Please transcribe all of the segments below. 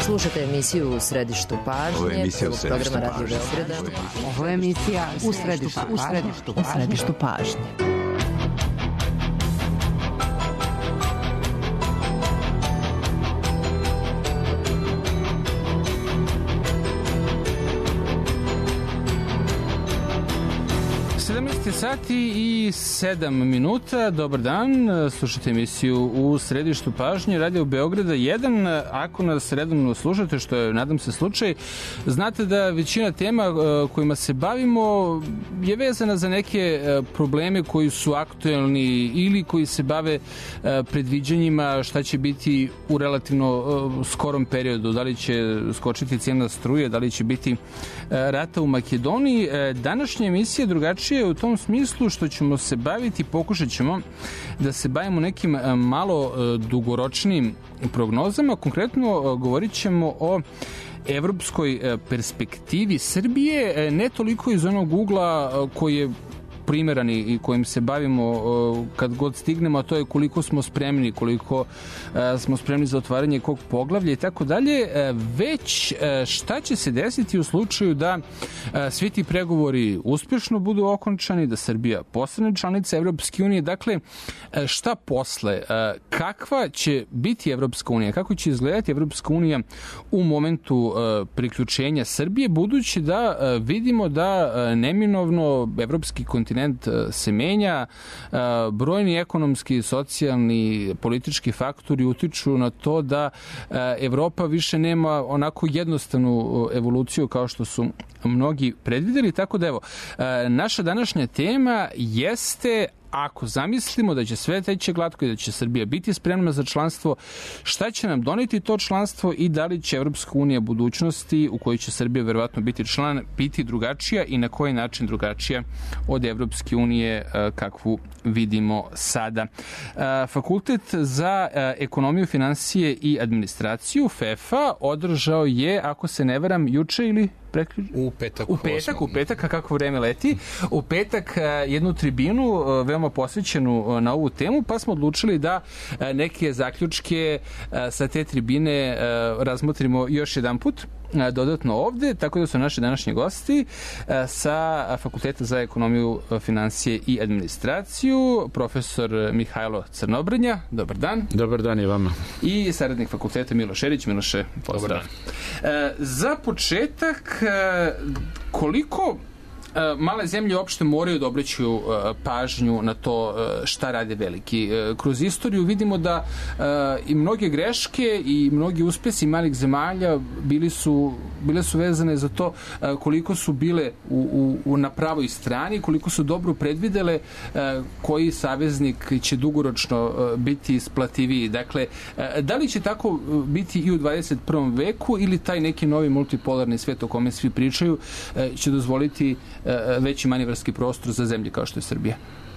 Slušajte emisiju U središtu pažnje, programa Radio Beograda. Ovo je emisija U središtu pažnje. Sati i 7 minuta. Dobar dan, slušajte emisiju U središtu pažnje Radio Beograda 1. Ako nas redovno slušate, što je nadam se slučaj, znate da većina tema kojima se bavimo je vezana za neke probleme koji su aktuelni ili koji se bave predviđanjima šta će biti u relativno skorom periodu, da li će skočiti cijena struje, da li će biti rata u Makedoniji. Današnja emisija drugačija je u tom smislu što ćemo se baviti, pokušat ćemo da se bavimo nekim malo dugoročnim prognozama. Konkretno govorit ćemo o evropskoj perspektivi Srbije, ne toliko iz onog ugla koji je primeran i kojim se bavimo kad god stignemo, a to je koliko smo spremni, koliko smo spremni za otvaranje kog poglavlja i tako dalje, već šta će se desiti u slučaju da svi ti pregovori uspešno budu okončani, da Srbija postane članica Evropske unije. Dakle, šta posle? Kakva će biti Evropska unija? Kako će izgledati Evropska unija u momentu priključenja Srbije, budući da vidimo da neminovno evropski kontinent se menja, brojni ekonomski, socijalni, politički faktori utiču na to da Evropa više nema onako jednostavnu evoluciju kao što su mnogi predvideli, tako da evo, naša današnja tema jeste, ako zamislimo da će sve teći glatko i da će Srbija biti spremna za članstvo, šta će nam doneti to članstvo i da li će Evropska unija budućnosti, u kojoj će Srbija verovatno biti član, biti drugačija i na koji način drugačija od Evropske unije kakvu vidimo sada. Fakultet za ekonomiju, finansije i administraciju FEFA održao je, ako se ne varam, juče ili U petak, a kako vreme leti, u petak jednu tribinu veoma posvećenu na ovu temu, pa smo odlučili da neke zaključke sa te tribine razmotrimo još jedan put dodatno ovde, tako da su naši današnji gosti sa Fakulteta za ekonomiju, finansije i administraciju, profesor Mihajlo Crnobrnja. Dobar dan. Dobar dan i vama. I saradnik fakulteta Miloš Erić. Miloše, pozdrav. Za početak, koliko male zemlje uopšte moraju da obraćaju pažnju na to šta rade veliki. Kroz istoriju vidimo da i mnoge greške i mnogi uspesi malih zemalja bile su vezane za to koliko su bile na pravoj strani, koliko su dobro predvidele koji saveznik će dugoročno biti isplativiji. Dakle, da li će tako biti i u 21. veku ili taj neki novi multipolarni svet o kome svi pričaju će dozvoliti veći manevarski prostor za zemlje kao što je Srbija?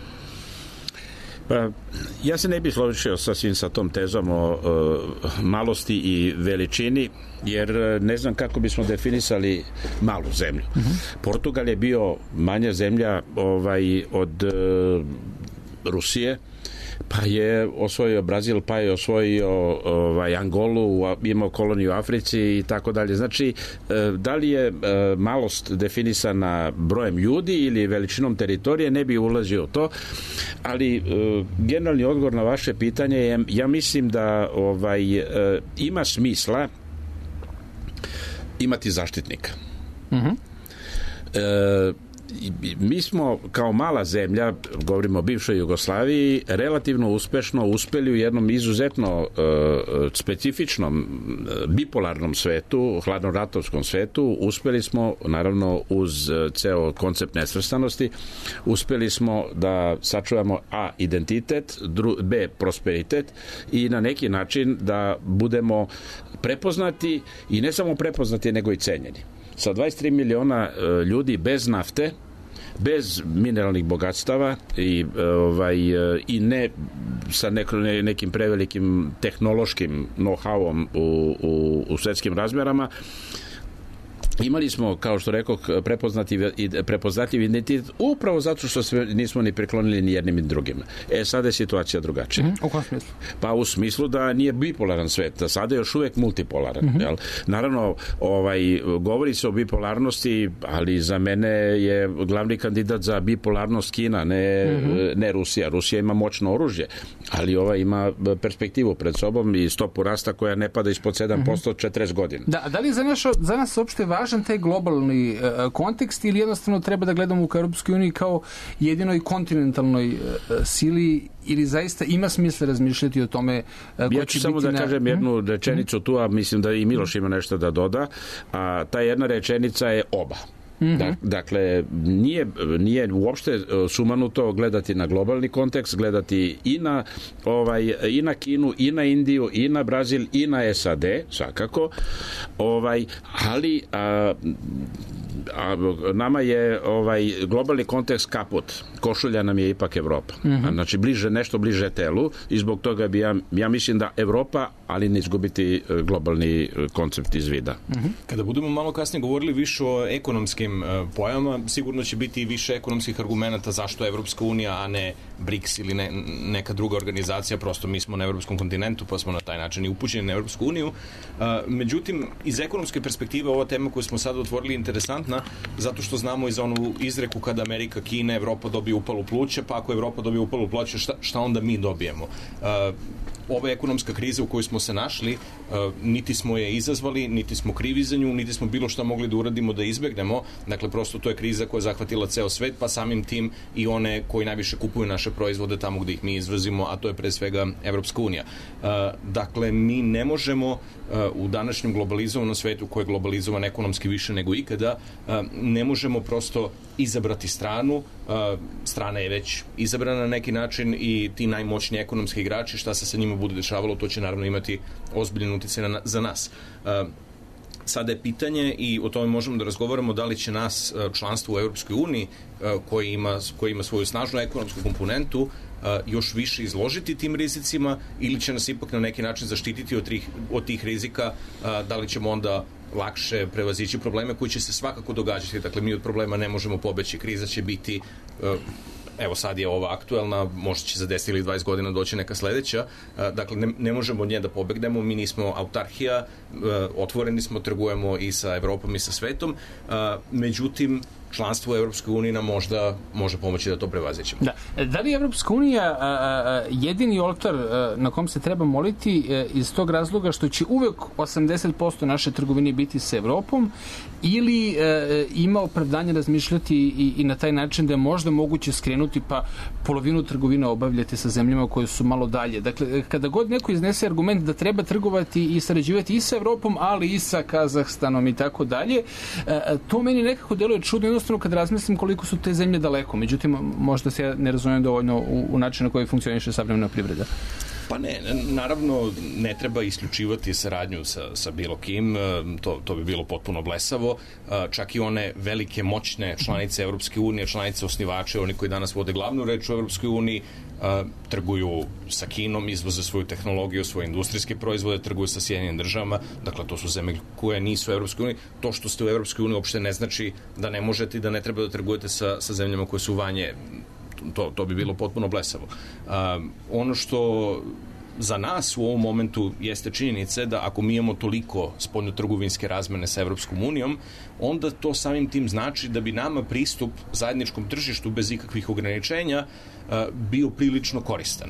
Pa, ja se ne bih složio sasvim sa tom tezom o malosti i veličini, jer ne znam kako bismo definisali malu zemlju. Portugal je bio manja zemlja od Rusije, pa je osvojio Brazil, pa je osvojio Angolu, imao koloniju u Africi i tako dalje. Znači, da li je malost definisana brojem ljudi ili veličinom teritorije, ne bi ulazio u to, ali generalni odgovor na vaše pitanje je, ja mislim da ima smisla imati zaštitnika. Mi smo kao mala zemlja, govorimo o bivšoj Jugoslaviji, relativno uspešno uspeli u jednom izuzetno specifičnom bipolarnom svetu, hladnoratovskom svetu. Uspeli smo, naravno, uz ceo koncept nesvrstanosti, uspeli smo da sačuvamo A, identitet, B, prosperitet i na neki način da budemo prepoznati i ne samo prepoznati, nego i cenjeni. Sa 23 miliona ljudi bez nafte, bez mineralnih bogatstava i ne sa nekim prevelikim tehnološkim know-howom u svetskim razmerama, imali smo, kao što rekao, prepoznatljiv identitet upravo zato što se nismo ni preklonili ni jednim ni drugim. Sada je situacija drugačija. U kom smislu? Pa u smislu da nije bipolaran svet, da sada je još uvek multipolaran. Jel? Naravno, govori se o bipolarnosti, ali za mene je glavni kandidat za bipolarnost Kina, ne Rusija. Rusija ima moćno oružje, ali ima perspektivu pred sobom i stopu rasta koja ne pada ispod 7% od 40 godina. Da li je za nas uopšte važan taj globalni kontekst ili jednostavno treba da gledamo u Europskoj uniji kao jedinoj kontinentalnoj sili ili zaista ima smisla razmišljati o tome ko će biti... Ja ću samo da kažem jednu rečenicu tu, a mislim da i Miloš ima nešto da doda, a ta jedna rečenica je oba. Dakle, nije uopšte sumanuto gledati na globalni kontekst, gledati i na Kinu, i na Indiju, i na Brazil, i na SAD, svakako, ali nama je globalni kontekst kaput. Košulja nam je ipak Evropa. Znači, nešto bliže telu i zbog toga bi ja mislim da Evropa, ali ne izgubiti globalni koncept iz vida. Kada budemo malo kasnije govorili više o ekonomskim pojavama, sigurno će biti više ekonomskih argumenata zašto Evropska unija, a ne BRICS ili neka druga organizacija, prosto mi smo na evropskom kontinentu, pa smo na taj način i upućeni na Evropsku uniju. Međutim, iz ekonomske perspektive ova tema koju smo sada otvorili je interesantna, zato što znamo i za onu izreku kada Amerika, Kina, Evropa dobije upalu pluća, pa ako Evropa dobije upalu pluća, šta onda mi dobijemo? Ova ekonomska kriza u kojoj smo se našli, niti smo je izazvali, niti smo krivi za nju, niti smo bilo šta mogli da uradimo da izbegnemo. Dakle, prosto to je kriza koja je zahvatila ceo svet, pa samim tim i one koji najviše kupuju naše proizvode tamo gde ih mi izvozimo, a to je pre svega Evropska unija. Dakle, mi ne možemo u današnjem globalizovanom svetu, koji je globalizovan ekonomski više nego ikada, ne možemo prosto izabrati stranu. Strana je već izabrana na neki način i ti najmoćniji ekonomski igrači, šta se sa njima bude dešavalo, to će naravno imati ozbiljan uticaj za nas. Sada je pitanje, i o tome možemo da razgovaramo, da li će nas članstvo u Evropskoj uniji, koji ima svoju snažnu ekonomsku komponentu, još više izložiti tim rizicima ili će nas ipak na neki način zaštititi od tih rizika, da li ćemo onda lakše prevazići probleme koji će se svakako događati. Dakle, mi od problema ne možemo pobeći, kriza će biti, evo sad je ova aktuelna, možda će za 10 ili 20 godina doći neka sledeća, dakle ne možemo od nje da pobegnemo, mi nismo autarhija, otvoreni smo, trgujemo i sa Evropom i sa svetom, međutim članstvo u Evropskoj uniji nam možda može pomoći da to prevazićemo. Da li je Evropska unija jedini oltar na kom se treba moliti iz tog razloga što će uvek 80% naše trgovine biti sa Evropom ili ima opravdanje razmišljati i na taj način da je možda moguće skrenuti pa polovinu trgovine obavljati sa zemljama koje su malo dalje. Dakle, kada god neko iznese argument da treba trgovati i sarađivati i sa Evropom, ali i sa Kazahstanom i tako dalje, to meni nekako deluje čudno, jednostavno kad razmislim koliko su te zemlje daleko. Međutim, možda se ja ne razumijem dovoljno u način na koji funkcioniše savremena privreda. Pa ne, naravno ne treba isključivati saradnju sa bilo kim, to bi bilo potpuno blesavo, čak i one velike moćne članice Evropske unije, članice osnivače, oni koji danas vode glavnu reč u Evropskoj uniji, trguju sa Kinom, izvoze svoju tehnologiju, svoje industrijske proizvode, trguju sa Sjedinjenim državama, dakle to su zemlje koje nisu u Evropskoj uniji. To što ste u Evropskoj uniji uopšte ne znači da ne možete i da ne treba da trgujete sa zemljama koje su vanje. To bi bilo potpuno blesavo. Ono što za nas u ovom momentu jeste činjenica da ako mi imamo toliko spoljnotrgovinske razmene sa Evropskom unijom, onda to samim tim znači da bi nama pristup zajedničkom tržištu bez ikakvih ograničenja bio prilično koristan.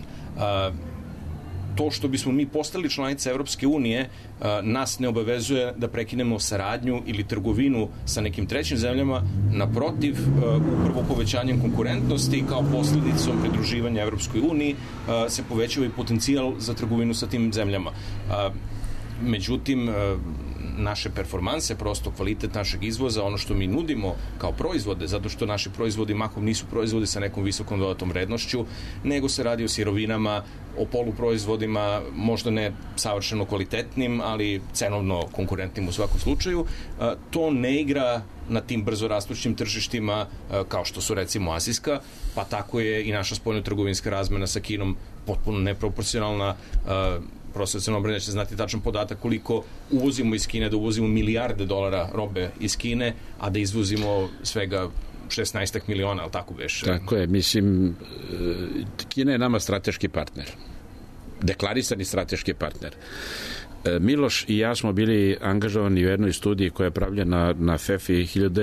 To što bismo mi postali članice Evropske unije nas ne obavezuje da prekinemo saradnju ili trgovinu sa nekim trećim zemljama, naprotiv, upravo povećanjem konkurentnosti kao posledicom pridruživanja Evropskoj uniji se povećava i potencijal za trgovinu sa tim zemljama. Međutim, naše performanse, prosto kvalitet našeg izvoza, ono što mi nudimo kao proizvode, zato što naši proizvodi mahom nisu proizvodi sa nekom visokom dodatom vrednošću, nego se radi o sirovinama, o poluproizvodima, možda ne savršeno kvalitetnim, ali cenovno konkurentnim u svakom slučaju. To ne igra na tim brzo rastućim tržištima kao što su recimo azijska, pa tako je i naša spoljnotrgovinska razmena sa Kinom potpuno neproporcionalna profesor Crnobrnja će znati tačan podatak koliko uvozimo iz Kine, da uvozimo milijarde dolara robe iz Kine, a da izvozimo svega 16 miliona, ali tako već? Tako je, mislim, Kina je nama strateški partner. Deklarisani strateški partner. Miloš i ja smo bili angažovani u jednoj studiji koja je pravljena na FEFI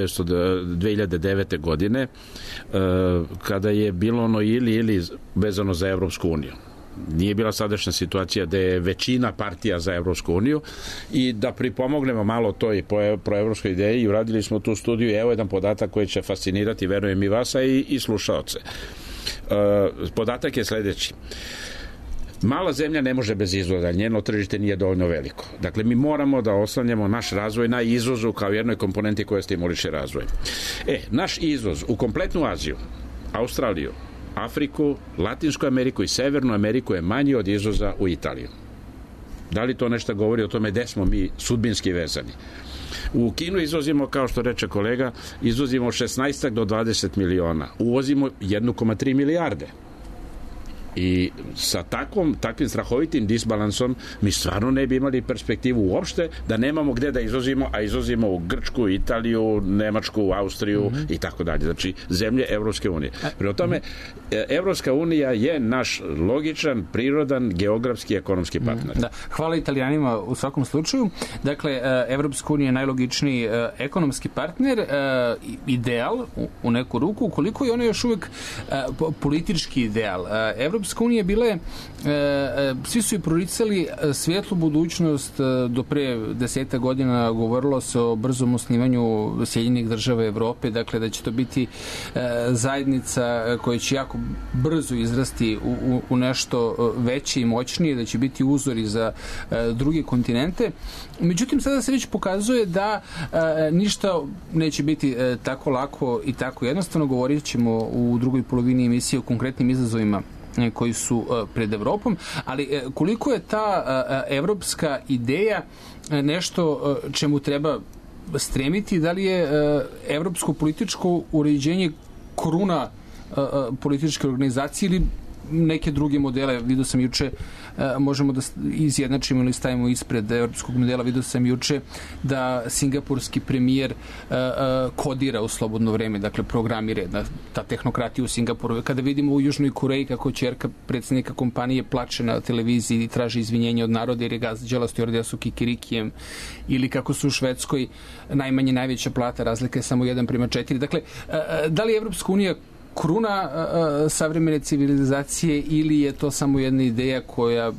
2009. godine, kada je bilo ono ili vezano za Evropsku uniju. Nije bila sadašnja situacija da je većina partija za Evropsku uniju i da pripomognemo malo toj proevropskoj ideji i uradili smo tu studiju i evo jedan podatak koji će fascinirati, verujem i vas i slušaoce. Podatak je sledeći. Mala zemlja ne može bez izvoza, njeno tržište nije dovoljno veliko. Dakle, mi moramo da oslanjamo naš razvoj na izvozu kao jednoj komponenti koja stimuliše razvoj. Naš izvoz u kompletnu Aziju, Australiju, Afriku, Latinsku Ameriku i Severnu Ameriku je manji od izvoza u Italiju. Da li to nešto govori o tome gde smo mi sudbinski vezani? U Kinu izvozimo, kao što reče kolega, izvozimo 16 do 20 miliona. Uvozimo 1,3 milijarde. I sa takvim strahovitim disbalansom mi stvarno ne bi imali perspektivu uopšte da nemamo gde da izvozimo, a izvozimo u Grčku, Italiju, Nemačku, Austriju i tako dalje. Znači, zemlje Evropske unije. Prema tome, Evropska unija je naš logičan, prirodan, geografski, ekonomski partner. Da. Hvala Italijanima u svakom slučaju. Dakle, Evropska unija je najlogičniji ekonomski partner, ideal u neku ruku, ukoliko je ono još uvek politički ideal. Evropska unija bile, svi su i proricali svijetlu budućnost. Do pre 10 godina govorilo se o brzom osnivanju Sjedinjenih država Evrope, dakle da će to biti zajednica koja će jako brzo izrasti u nešto veće i moćnije, da će biti uzori za druge kontinente. Međutim, sada se već pokazuje da ništa neće biti tako lako i tako jednostavno. Govorit ćemo u drugoj polovini emisije o konkretnim izazovima koji su pred Evropom, ali koliko je ta evropska ideja nešto čemu treba stremiti, da li je evropsko političko uređenje kruna političke organizacije ili neke druge modele? Vidio sam juče, možemo da izjednačimo ili stavimo ispred evropskog modela, vidio sam juče da singapurski premijer kodira u slobodno vreme, dakle programira, ta tehnokratija u Singapuru. Kada vidimo u Južnoj Koreji kako ćerka predsjednika kompanije plače na televiziji i traži izvinjenje od naroda jer je gađala stjuardesa su kikirikijem, ili kako su u Švedskoj najveća plata, razlika je samo 1:4. Dakle, da li je Evropska unija kruna savremene civilizacije ili je to samo jedna ideja koja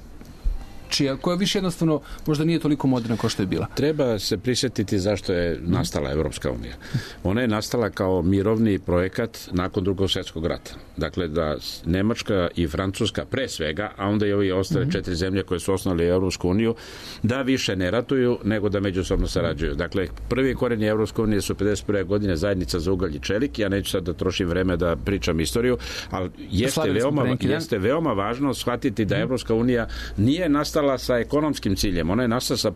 više jednostavno možda nije toliko moderna kao što je bila? Treba se prisjetiti zašto je nastala Evropska unija. Ona je nastala kao mirovni projekat nakon Drugog svjetskog rata. Dakle, da Nemačka i Francuska pre svega, a onda i ovi ostale 4 zemlje koje su osnovali Evropsku uniju, da više ne ratuju nego da međusobno sarađuju. Dakle, prvi koreni Evropske unije su 51. godine zajednica za ugalj i čelik. Ja neću sad da trošim vreme da pričam istoriju, ali jeste veoma važno shvatiti da Evropska unija nije nastala sa ekonomskim ciljem, ona je nastala sa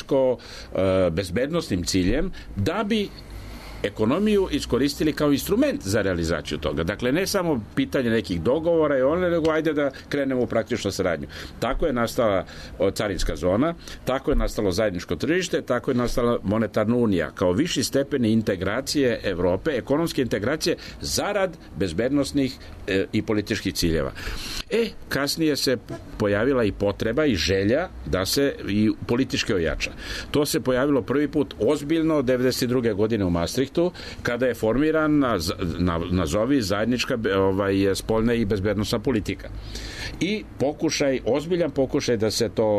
političko-bezbednostnim ciljem da bi ekonomiju iskoristili kao instrument za realizaciju toga. Dakle, ne samo pitanje nekih dogovora nego ajde da krenemo u praktičnu saradnju. Tako je nastala carinska zona, tako je nastalo zajedničko tržište, tako je nastala monetarna unija, kao viši stepeni integracije Evrope, ekonomske integracije zarad bezbednosnih i političkih ciljeva. Kasnije se pojavila i potreba i želja da se i politički ojača. To se pojavilo prvi put ozbiljno 92. godine u Maastrichtu, kada je formiran nazovi zajednička spoljna i bezbednosna politika. I ozbiljan pokušaj da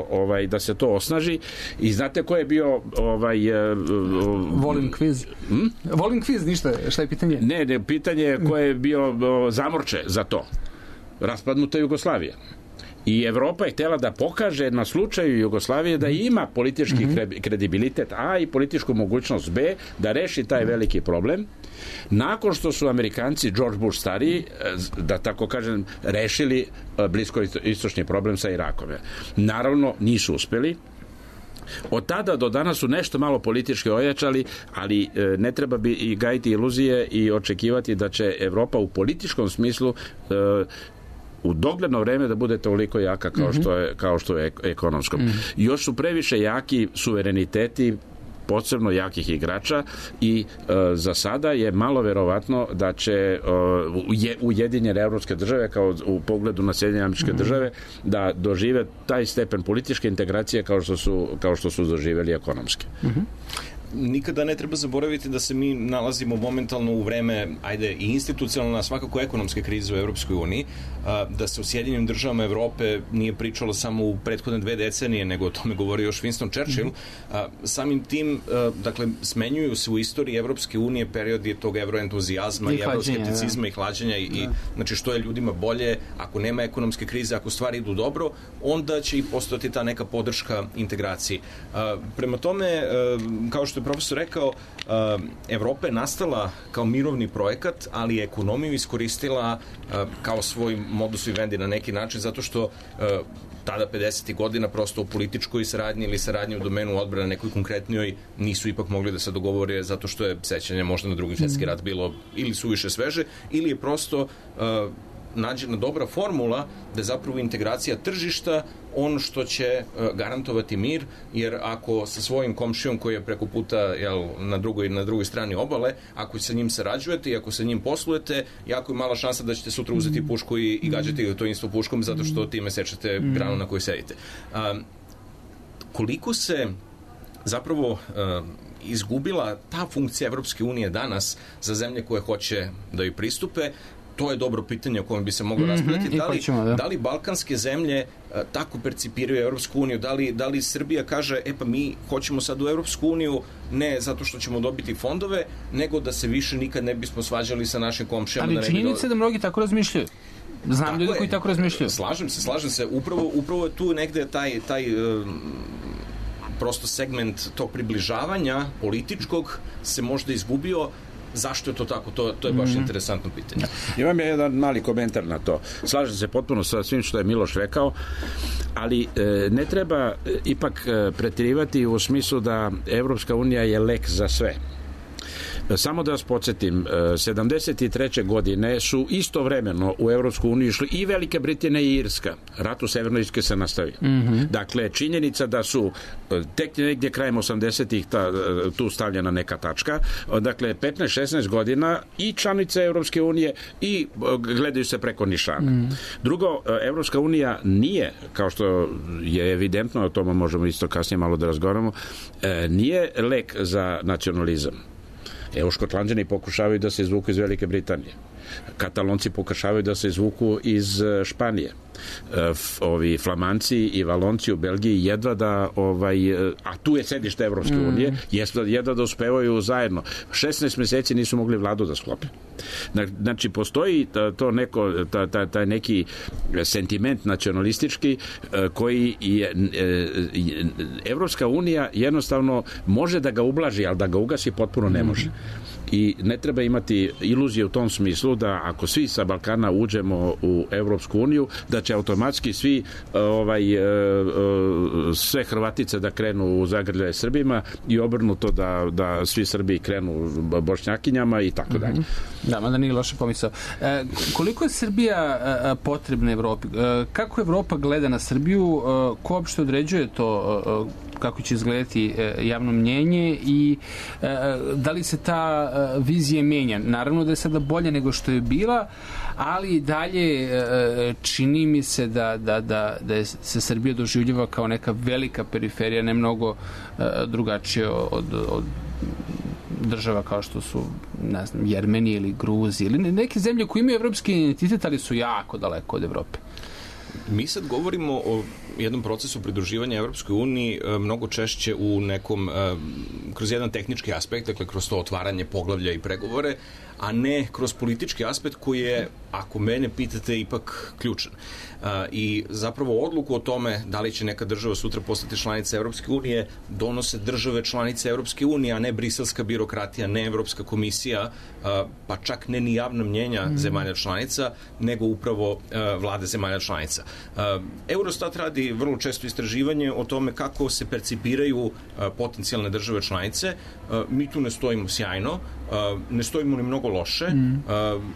se to osnaži. I znate ko je bio Volim kviz. Volim kviz, ništa, šta je pitanje? Ne, pitanje je ko je bio zamorče za to. Raspadnuta Jugoslavija. I Evropa je htjela da pokaže na slučaju Jugoslavije da ima politički kredibilitet A i političku mogućnost B da reši taj veliki problem. Nakon što su Amerikanci, George Bush stariji, da tako kažem, rešili bliskoistočni problem sa Irakom. Naravno, nisu uspeli. Od tada do danas su nešto malo politički ojačali, ali ne treba i gajiti iluzije i očekivati da će Evropa u političkom smislu u dogledno vreme da bude toliko jaka kao što je ekonomsko. Još su previše jaki suvereniteti posebno jakih igrača i za sada je malo verovatno da će Ujedinjene evropske države kao u pogledu na Sjedinjene američke države da dožive taj stepen političke integracije kao što su doživjeli ekonomske. Nikada ne treba zaboraviti da se mi nalazimo momentalno u vreme, i institucionalna, svakako ekonomske krize u Evropskoj uniji, da se u Sjedinjenim državama Evrope nije pričalo samo u prethodne 2 decenije, nego o tome govori još Winston Churchill. Samim tim, dakle, smenjuju se u istoriji Evropske unije periodi tog evroentuzijazma i evroskepticizma i hlađenja i znači što je ljudima bolje, ako nema ekonomske krize, ako stvari idu dobro, onda će i postojati ta neka podrška integraciji. Prema tome, kao što je profesor rekao, Evropa je nastala kao mirovni projekat, ali je ekonomiju iskoristila kao svoj modus vivendi na neki način, zato što tada 50. godina prosto u političkoj saradnji ili saradnji u domenu odbrane nekoj konkretnijoj nisu ipak mogli da se dogovore zato što je sećanje možda na Drugi svjetski rat bilo ili suviše sveže ili je prosto nađena dobra formula da je zapravo integracija tržišta ono što će garantovati mir, jer ako sa svojim komšijom koji je preko puta na drugoj strani obale, ako sa njim sarađujete i ako sa njim poslujete, jako je mala šansa da ćete sutra uzeti pušku i gađati to isto puškom zato što time sečete granu na kojoj sedite. Koliko se zapravo izgubila ta funkcija Evropske unije danas za zemlje koje hoće da joj pristupe, to je dobro pitanje o kojem bi se moglo raspravljati. Da li balkanske zemlje tako percipiraju Evropsku uniju? Da li Srbija kaže, pa mi hoćemo sad u Evropsku uniju ne zato što ćemo dobiti fondove, nego da se više nikad ne bismo svađali sa našim komšijama. Ali činjenica da mnogi tako razmišljaju. Znam ljudi koji tako razmišljaju. Slažem se. Upravo je tu negde taj prosto segment tog približavanja političkog se možda izgubio. Zašto je to tako? To je baš interesantno pitanje. Imam jedan mali komentar na to. Slažem se potpuno sa svim što je Miloš rekao, ali ne treba ipak preterivati u smislu da Evropska unija je lek za sve. Samo da vas podsjetim, 73. godine su istovremeno u Evropsku uniju išli i Velika Britanija i Irska. Rat u Severnoj Irskoj se nastavio. Dakle, činjenica da su tek negdje krajem 80-ih tu stavljena neka tačka. Dakle, 15-16 godina i članice Evropske unije i gledaju se preko nišana. Drugo, Evropska unija nije, kao što je evidentno, o tome možemo isto kasnije malo da razgovaramo, nije lek za nacionalizam. Evo, Škotlanđani pokušavaju da se izvuku iz Velike Britanije. Katalonci pokušavaju da se izvuku iz Španije. Ovi Flamanci i Valonci u Belgiji jedva da a tu je sedište Evropske unije, jedva da uspevaju zajedno. 16 meseci nisu mogli vladu da sklope. Znači, postoji to taj neki sentiment nacionalistički koji je Evropska unija jednostavno može da ga ublaži, ali da ga ugasi potpuno ne može. I ne treba imati iluzije u tom smislu da ako svi sa Balkana uđemo u Evropsku uniju, da će automatski svi sve Hrvatice da krenu u zagrljaje Srbima i obrnuto da svi Srbi krenu Bošnjakinjama i tako dalje. Da, mada nije loše pomisao. Koliko je Srbija potrebna Evropi? Kako Evropa gleda na Srbiju? Ko uopšte određuje to kako će izgledati javno mnjenje i da li se ta vizija menja? Naravno da je sada bolje nego što je bila, ali dalje čini mi se da se Srbija doživljava kao neka velika periferija, ne mnogo drugačije od država kao što su, ne znam, Jermenija ili Gruzija ili neke zemlje koje imaju evropski identitet, ali su jako daleko od Evrope. Mi sad govorimo o jednom procesu pridruživanja Evropskoj uniji mnogo češće u nekom, kroz jedan tehnički aspekt, dakle kroz to otvaranje poglavlja i pregovore, a ne kroz politički aspekt koji je, ako mene pitate, ipak ključan. I zapravo odluku o tome da li će neka država sutra postati članica Evropske unije donose države članice Evropske unije, a ne briselska birokratija, ne Evropska komisija, pa čak ne ni javna mnjenja zemalja članica, nego upravo vlade zemalja članica. Eurostat radi vrlo često istraživanje o tome kako se percipiraju potencijalne države članice. Mi tu ne stojimo sjajno, ne stojimo ni mnogo loše.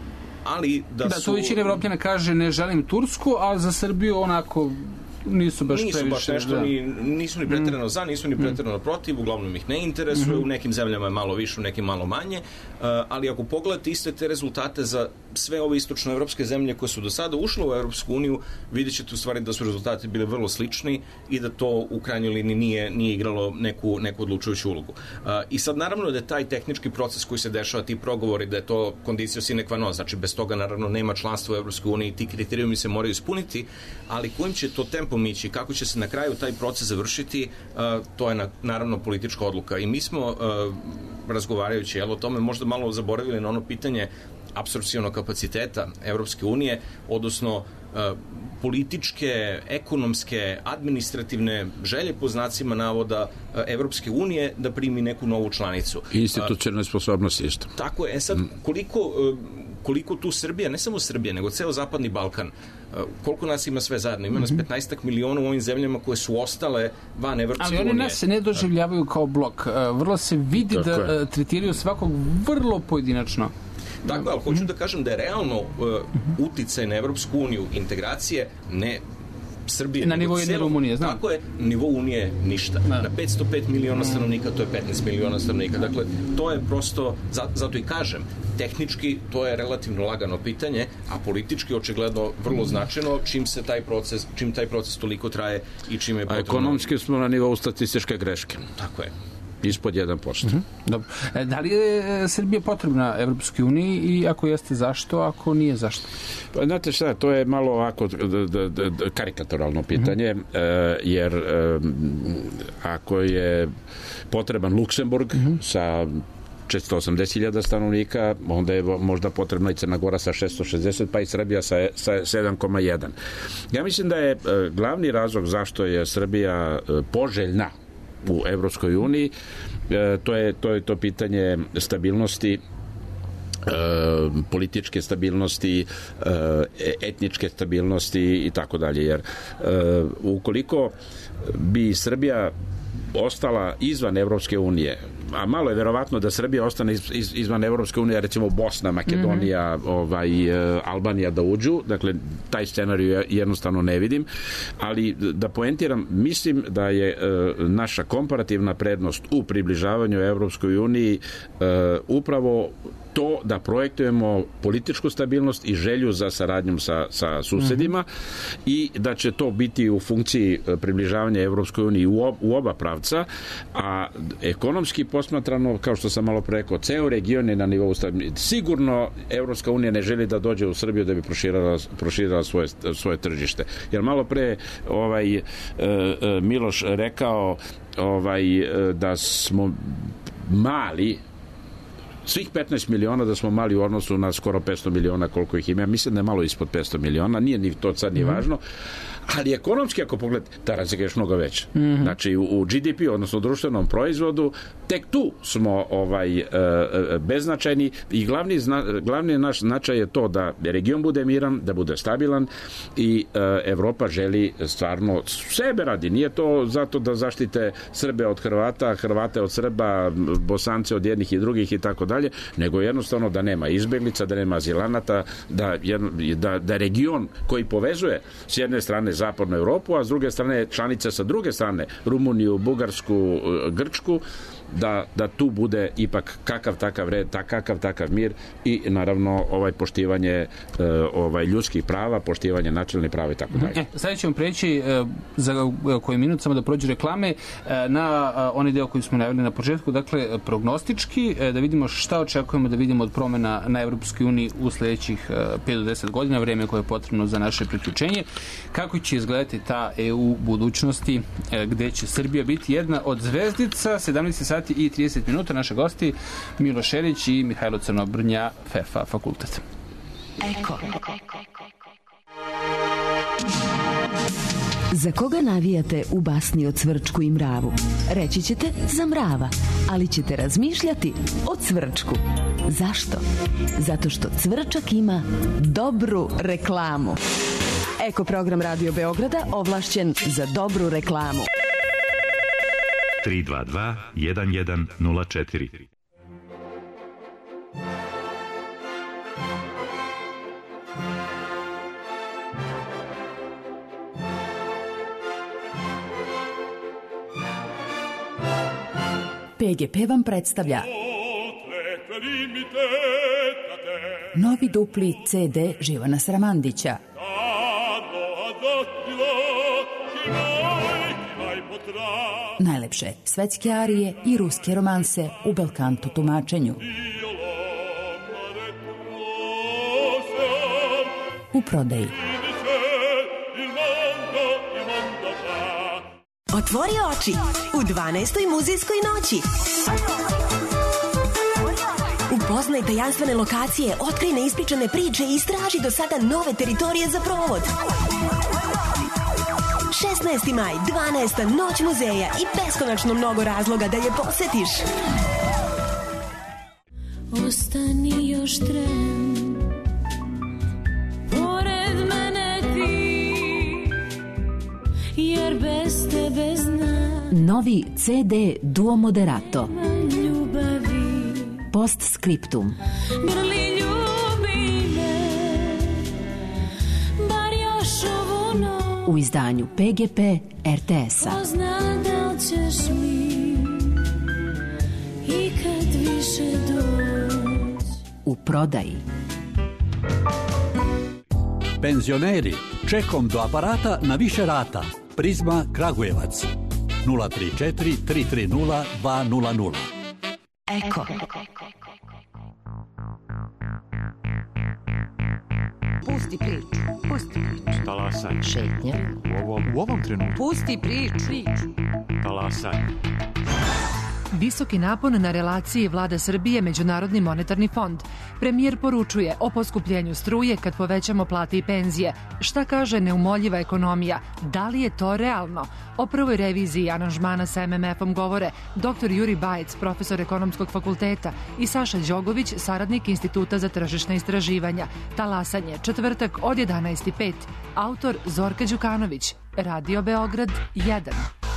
ali da su... Da, to većina Evropljana kaže ne želim Tursku, a za Srbiju onako... Nisu baš nešto, nisu ni pretjerano za, nisu ni pretjerano protiv, uglavnom ih ne interesuje, u nekim zemljama je malo više, u nekim malo manje, ali ako pogledate iste te rezultate za sve ove istočnoevropske zemlje koje su do sada ušle u Evropsku uniju, vidjet ćete u stvari da su rezultati bili vrlo slični i da to u krajnjoj liniji nije igralo neku odlučujuću ulogu. I sad naravno da je taj tehnički proces koji se dešava, ti progovori, da je to condicio sine qua non, znači bez toga naravno nema članstva u Evropskoj uniji, ti kriterijumi se moraju ispuniti, ali kojim će to tempo ići, kako će se na kraju taj proces završiti, to je naravno politička odluka. I mi smo, razgovarajući o tome, možda malo zaboravili na ono pitanje apsorpcionog kapaciteta Evropske unije, odnosno političke, ekonomske, administrativne želje po znacima navoda Evropske unije da primi neku novu članicu. I institucionalne sposobnosti isto. Tako je. Sad, koliko tu Srbija, ne samo Srbija, nego ceo Zapadni Balkan, koliko nas ima sve zajedno? Ima nas 15 miliona u ovim zemljama koje su ostale van Evropske unije. Ali oni nas ne doživljavaju kao blok. Vrlo se vidi da tretiraju svakog vrlo pojedinačno. Tako, ali hoću da kažem da je realno uticaj na Evropsku uniju integracije ne Srbije. Na nivou jedne Rumunije, znam. Tako je, nivou Unije ništa. Na 505 miliona stanovnika, to je 15 miliona stanovnika. Dakle, to je prosto, zato i kažem, tehnički to je relativno lagano pitanje, a politički očigledno vrlo značajno čim taj proces toliko traje i čim je potrebno. A ekonomski smo na nivou statističke greške. Tako je. Ispod 1%. Dobro. Da li je Srbija potrebna Evropskoj uniji i ako jeste zašto, ako nije zašto? Pa, znate šta, to je malo ovako karikaturalno pitanje, jer ako je potreban Luksemburg sa 480.000 stanovnika, onda je možda potrebna i Crna Gora sa 660, pa i Srbija sa 7,1. Ja mislim da je glavni razlog zašto je Srbija poželjna u Evropskoj uniji, to je to pitanje stabilnosti, političke stabilnosti, etničke stabilnosti i tako dalje, jer ukoliko bi Srbija ostala izvan Evropske unije, a malo je verovatno da Srbija ostane izvan Evropske unije, recimo Bosna, Makedonija, Albanija da uđu, dakle taj scenarij jednostavno ne vidim, ali da poentiram, mislim da je naša komparativna prednost u približavanju Evropskoj uniji upravo to da projektujemo političku stabilnost i želju za saradnjom sa susedima i da će to biti u funkciji približavanja Evropskoj uniji u oba pravca, a ekonomski posmatrano, kao što sam malo rekao, ceo region je na nivou stabilnosti. Sigurno Evropska unija ne želi da dođe u Srbiju da bi proširila svoje tržište. Jer malo pre Miloš rekao da smo mali, svih 15 miliona da smo mali u odnosu na skoro 500 miliona koliko ih ima. Ja mislim da je malo ispod 500 miliona, nije ni to sad ni važno, ali ekonomski ako pogledate, ta razlika je još mnogo veća. Znači u GDP, odnosno društvenom proizvodu, tek tu smo beznačajni i glavni naš značaj je to da region bude miran, da bude stabilan i Evropa želi stvarno sebe radi. Nije to zato da zaštite Srbe od Hrvata, Hrvate od Srba, Bosance od jednih i drugih i tako dalje, nego jednostavno da nema izbeglica, da nema azilanata, da region koji povezuje s jedne strane zapadnu Evropu, a s druge strane članice sa druge strane, Rumuniju, Bugarsku, Grčku, da tu bude ipak kakav takav red, kakav takav mir i naravno poštivanje ljudskih prava, poštivanje nacionalnih prava i tako dalje. Sada ćemo preći za koji minut samo da prođu reklame na onaj deo koji smo najavili na početku, dakle prognostički, da vidimo šta očekujemo da vidimo od promena na Evropskoj uniji u sledećih 5 do 10 godina, vreme koje je potrebno za naše priključenje, kako će izgledati ta EU budućnosti, gde će Srbija biti jedna od zvezdica. 17 sati i 30 minuta, naše gosti Miloš Šerić i Mihajlo Crnobrnja, FEFA fakultet. Eko. Za koga navijate u basni o Cvrčku i mravu? Reći ćete za mrava, ali ćete razmišljati o Cvrčku. Zašto? Zato što Cvrčak ima dobru reklamu. Eko program Radio Beograda ovlašćen za dobru reklamu. 322 1104. PGP vam predstavlja novi dupli CD Živana Sramandića. Najlepše svetske arije i ruske romanse u belkanto tumačenju. U prodaji. Otvori oči u 12. muzejskoj noći. Upoznaj tajanstvene lokacije, otkrij neispričane priče i istraži do sada nove teritorije za provod. 16. maj, 12. noć muzeja i beskonačno mnogo razloga da je posetiš. Ostani još tren, pored mene ti, jer bez tebe znam. Novi CD Duo Moderato. Ljubavi. Postscriptum. Grli ljubi me, bar još ovu noć. U izdanju PGP RTS-a. Pozna da li ćeš mi ikad više doći. U prodaji. Penzioneri, čekom do aparata na više rata. Prizma Kragujevac 034 330 200. Eko. Pusti priču. Talasanje. Šetnja. U ovom trenutku. Pusti priču. Talasanje. Visoki napon na relaciji Vlada Srbije Međunarodni monetarni fond. Premijer poručuje o poskupljenju struje kad povećamo plate i penzije. Šta kaže neumoljiva ekonomija? Da li je to realno? O prvoj reviziji aranžmana sa MMF-om govore dr. Juri Bajec, profesor Ekonomskog fakulteta, i Saša Đogović, saradnik Instituta za tržišna istraživanja. Talasanje, četvrtak od 11:05. Autor Zorka Đukanović. Radio Beograd 1.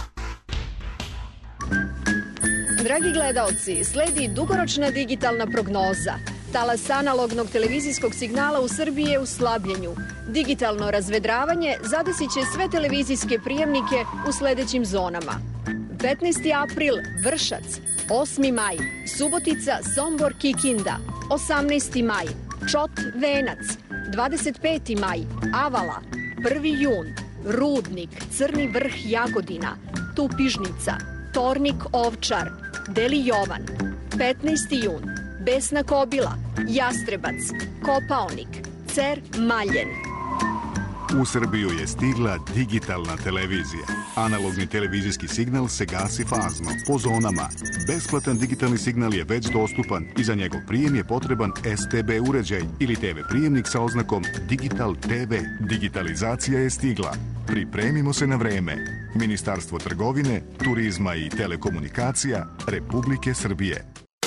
Dragi gledaoci, sledi dugoročna digitalna prognoza. Talas analognog televizijskog signala u Srbiji je u slabljenju. Digitalno razvedravanje zadesit će sve televizijske prijemnike u sledećim zonama. 15. april Vršac, 8. maj Subotica, Sombor, Kikinda, 18. maj Čot, Venac, 25. maj Avala, 1. jun Rudnik, Crni Vrh, Jagodina, Tupižnica, Tornik, Ovčar, Deli Jovan, 15. jun, Besna Kobila, Jastrebac, Kopaonik, Cer, Maljen. U Srbiju je stigla digitalna televizija. Analogni televizijski signal se gasi fazno, po zonama. Besplatan digitalni signal je već dostupan i za njegov prijem je potreban STB uređaj ili TV prijemnik sa oznakom Digital TV. Digitalizacija je stigla. Pripremimo se na vreme. Ministarstvo trgovine, turizma i telekomunikacija Republike Srbije.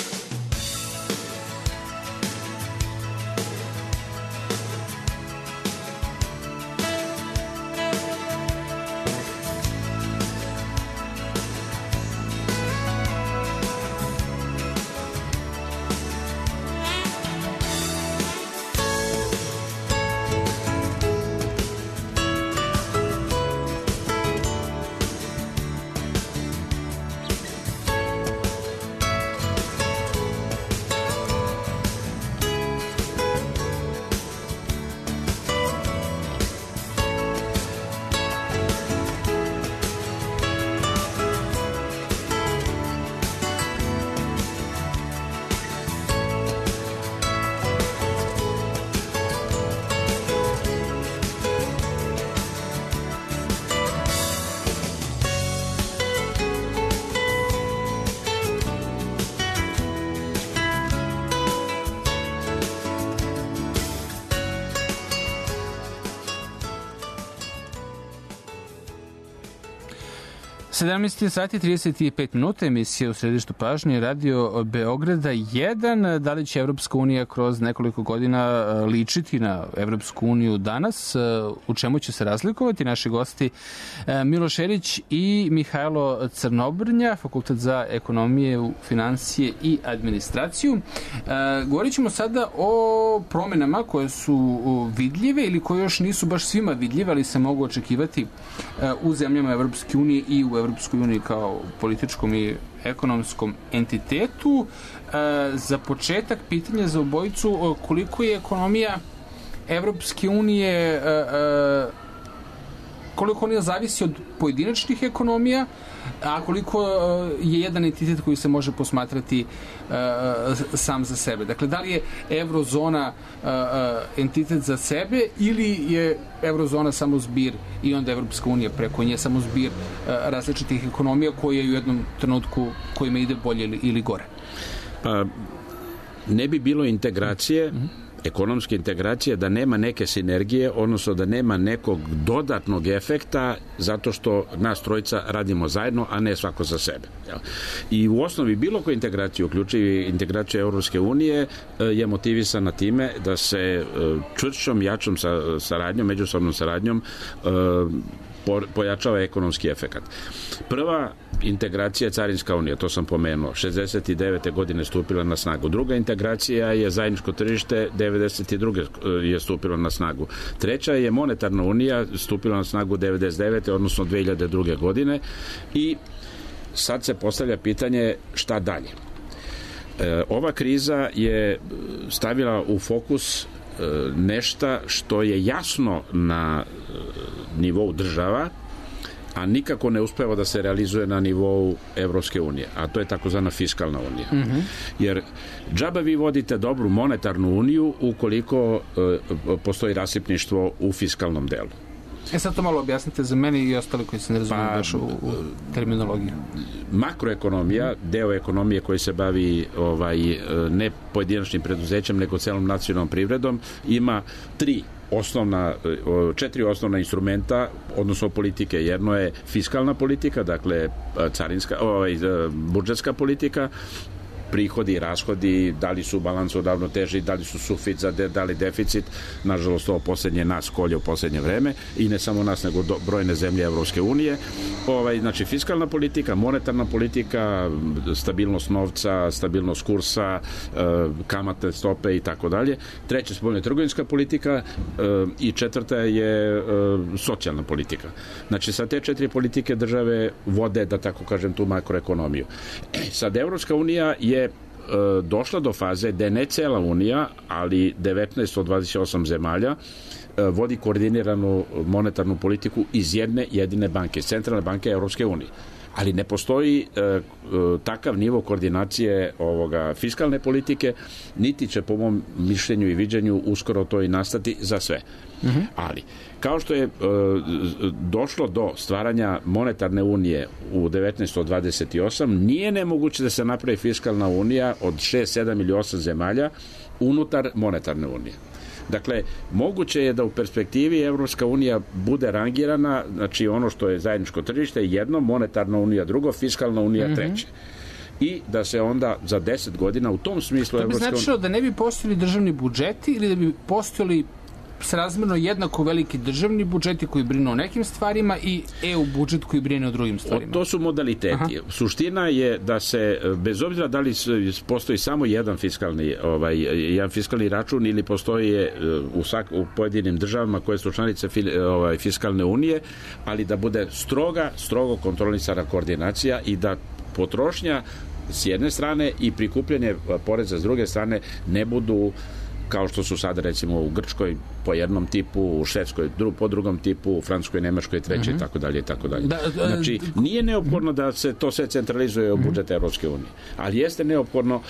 Sati 35 minuta, emisija u središtu pažnje, Radio Beograda 1. Da li će Evropska unija kroz nekoliko godina ličiti na Evropsku uniju danas? U čemu će se razlikovati? Naši gosti Miloš Erić i Mihajlo Crnobrnja, Fakultet za ekonomiju, financije i administraciju. Govorit ćemo sada o promenama koje su vidljive ili koje još nisu baš svima vidljive, ali se mogu očekivati u zemljama Evropske unije i u Evropskoj uniji kao političkom i ekonomskom entitetu. Za početak pitanje za obojicu, koliko je ekonomija Evropske unije, koliko ona zavisi od pojedinačnih ekonomija, a koliko je jedan entitet koji se može posmatrati sam za sebe. Dakle, da li je eurozona entitet za sebe ili je eurozona samo zbir i onda Evropska unija preko nje samo zbir različitih ekonomija koje u jednom trenutku kojima ide bolje ili gore? Pa, ne bi bilo integracije, ekonomske integracije, da nema neke sinergije, odnosno da nema nekog dodatnog efekta zato što nas trojica radimo zajedno, a ne svako za sebe. I u osnovi bilo koja integracija, uključivi integraciju Evropske unije, je motivisana time da se čvršćom, jačom saradnjom, međusobnom saradnjom pojačava ekonomski efekat. Prva integracija je Carinska unija, to sam pomenuo, 69. godine stupila na snagu. Druga integracija je zajedničko tržište, 92. je stupila na snagu. Treća je monetarna unija, stupila na snagu 99. odnosno 2002. godine i sad se postavlja pitanje šta dalje. Ova kriza je stavila u fokus nešta što je jasno na nivou država, a nikako ne uspeva da se realizuje na nivou Evropske unije, a to je takozvana fiskalna unija. Jer džaba vi vodite dobru monetarnu uniju ukoliko postoji rasipništvo u fiskalnom delu. Sad to malo objasnite za mene i ostali koji se ne razumiju baš u terminologiju. Makroekonomija, deo ekonomije koji se bavi ne pojedinačnim preduzećem, nego celom nacionalnom privredom, ima 4 osnovna instrumenta, odnosno politike. Jedno je fiskalna politika, dakle budžetska politika, prihodi i rashodi, da li su u balansu u ravnoteži, da li su suficit, da li deficit. Nažalost, ovo poslednje nas kolje u poslednje vreme i ne samo nas, nego brojne zemlje Evropske unije. Znači, fiskalna politika, monetarna politika, stabilnost novca, stabilnost kursa, kamatne stope i tako dalje. Treća spoljnotrgovinska politika i četvrta je socijalna politika. Znači, sa te 4 politike države vode, da tako kažem, tu makroekonomiju. Sad, Evropska unija je došla do faze da je ne cela unija, ali 19 od 28 zemalja vodi koordiniranu monetarnu politiku iz jedne jedine banke, iz Centralne banke Evropske unije. Ali ne postoji takav nivo koordinacije fiskalne politike, niti će po mom mišljenju i viđenju uskoro to i nastati za sve. Ali, kao što je došlo do stvaranja monetarne unije u 19 od 28, nije nemoguće da se napravi fiskalna unija od 6, 7 ili 8 zemalja unutar monetarne unije. Dakle, moguće je da u perspektivi Evropska unija bude rangirana, znači ono što je zajedničko tržište jedno, monetarna unija drugo, fiskalna unija treće. I da se onda za 10 godina u tom smislu to bi značilo da ne bi postojali državni budžeti ili da bi postojali srazmerno jednako veliki državni budžeti koji brinu o nekim stvarima i EU budžet koji brine o drugim stvarima. To su modaliteti. Suština je da se, bez obzira da li postoji samo jedan fiskalni račun ili postoji u pojedinim državama koje su članice fiskalne unije, ali da bude strogo kontrolisana koordinacija i da potrošnja s jedne strane i prikupljanje poreza s druge strane ne budu kao što su sada recimo u Grčkoj po jednom tipu, u Švedskoj po drugom tipu, u Francuskoj, Nemačkoj treće i tako dalje i tako dalje. Znači, nije neophodno da se to sve centralizuje u budžet Evropske unije, ali jeste neophodno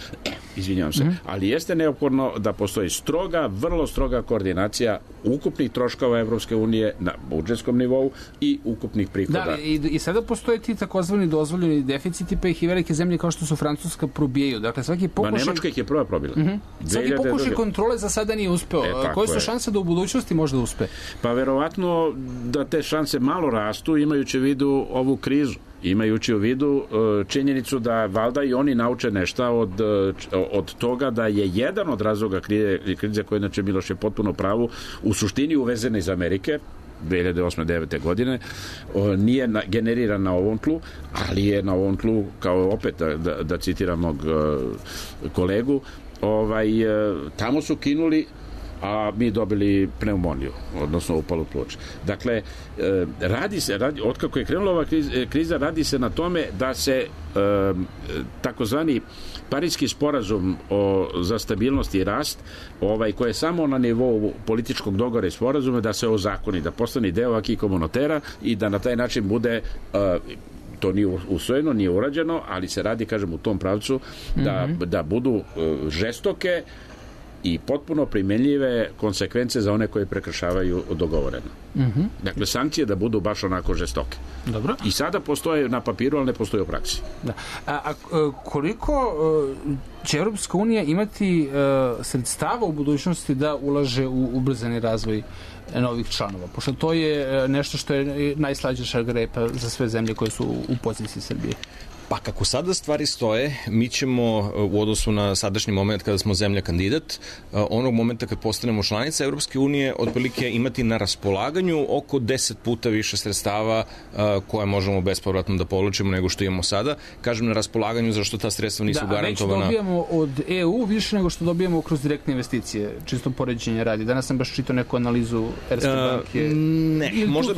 ali jeste neophodno da postoji vrlo stroga koordinacija ukupnih troškova Evropske unije na budžetskom nivou i ukupnih prihoda. Da, i sada postoje ti takozvani dozvoljeni deficiti, pa ih i velike zemlje kao što su Francuska probijaju. Dakle, svaki pokušaj... Nemačka ih je prva probila. Svaki pokušaj kontrole za sada nije uspeo. Koje su šanse da u budućnosti možda uspe? Pa verovatno da te šanse malo rastu imajući u vidu ovu krizu. Imajući u vidu činjenicu da valjda i oni nauče nešto od toga da je jedan od razloga krize koje inače Miloš je potpuno pravu u suštini uvezena iz Amerike 2008-2009. godine, nije generiran na ovom tlu, ali je na ovom tlu, kao opet da citiram mog kolegu, tamo su kinuli a mi dobili pneumoniju, odnosno upalu pluća. Dakle, otkako je krenula ova kriza, radi se na tome da se takozvani Pariski sporazum za stabilnost i rast, koji je samo na nivou političkog dogovora i sporazuma, da se ozakoni, da postane deo acquis communautaire i da na taj način bude to nije usvojeno, nije urađeno, ali se radi, kažem, u tom pravcu da budu žestoke i potpuno primenljive konsekvence za one koje prekršavaju dogovoreno. Dakle, sankcije da budu baš onako žestoke. Dobro. I sada postoje na papiru, ali ne postoje u praksi. Da. A koliko će Europska unija imati sredstava u budućnosti da ulaže u ubrzani razvoj novih članova? Pošto to je nešto što je najslađa šargarepa za sve zemlje koje su u poziciji Srbije. Pa kako sada stvari stoje, mi ćemo u odnosu na sadašnji moment kada smo zemlja kandidat, onog momenta kad postanemo članica Evropske unije, otprilike imati na raspolaganju oko 10 puta više sredstava koje možemo bespovratno da povlačimo nego što imamo sada. Kažem na raspolaganju zašto ta sredstva nisu garantovana. Da, a već dobijamo od EU više nego što dobijamo kroz direktne investicije, čisto poređenje radi. Danas sam baš čitao neku analizu Erste banke. Ne,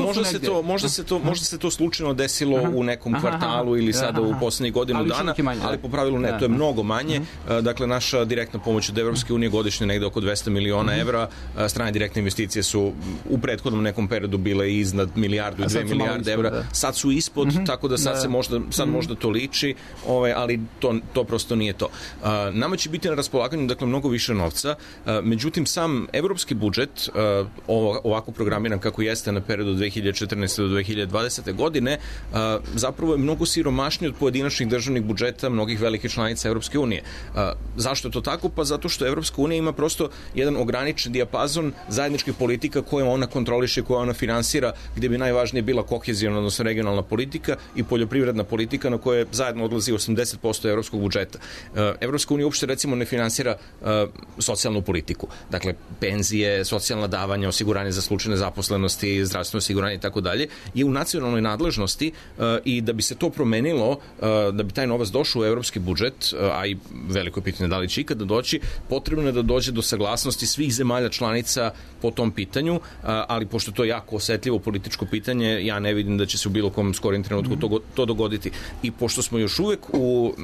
možda se to slučajno desilo u nekom kvartalu ili sada u poslednjih godinu dana, ali po pravilu ne, to je mnogo manje. Dakle, naša direktna pomoć od Evropske unije godišnje negde oko 200 miliona evra. Strane direktne investicije su u prethodnom nekom periodu bile iznad milijardu i 2 milijarde evra. Sad su ispod, tako da sad možda to liči, ali to prosto nije to. Nama će biti na raspolaganju, dakle, mnogo više novca. Međutim, sam evropski budžet, ovako programiran kako jeste na periodu 2014. do 2020. godine, zapravo je mnogo siromašniji od pojedinačnih državnih budžeta mnogih velikih članica Evropske unije. Zašto je to tako? Pa zato što Evropska unija ima prosto jedan ograničen dijapazon zajedničkih politika koje ona kontroliše, koje ona finansira, gdje bi najvažnije bila kohezijona, odnosno regionalna politika i poljoprivredna politika na koje zajedno odlazi 80% evropskog budžeta. Evropska unija uopšte recimo ne finansira socijalnu politiku. Dakle, penzije, socijalna davanja, osiguranje za slučaj nezaposlenosti, zdravstveno osiguranje i tako dalje, je u nacionalnoj nadležnosti i da bi se to promenilo, da bi taj novac došao u evropski budžet, a i veliko je pitanje da li će ikada doći, potrebno je da dođe do saglasnosti svih zemalja članica po tom pitanju, ali pošto to je jako osetljivo političko pitanje, ja ne vidim da će se u bilo kom skorim trenutku to dogoditi. I pošto smo još uvek u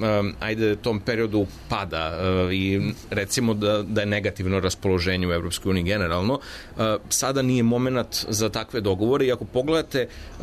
tom periodu pada i recimo da je negativno raspoloženje u Evropskoj uniji generalno, sada nije moment za takve dogovore i ako pogledate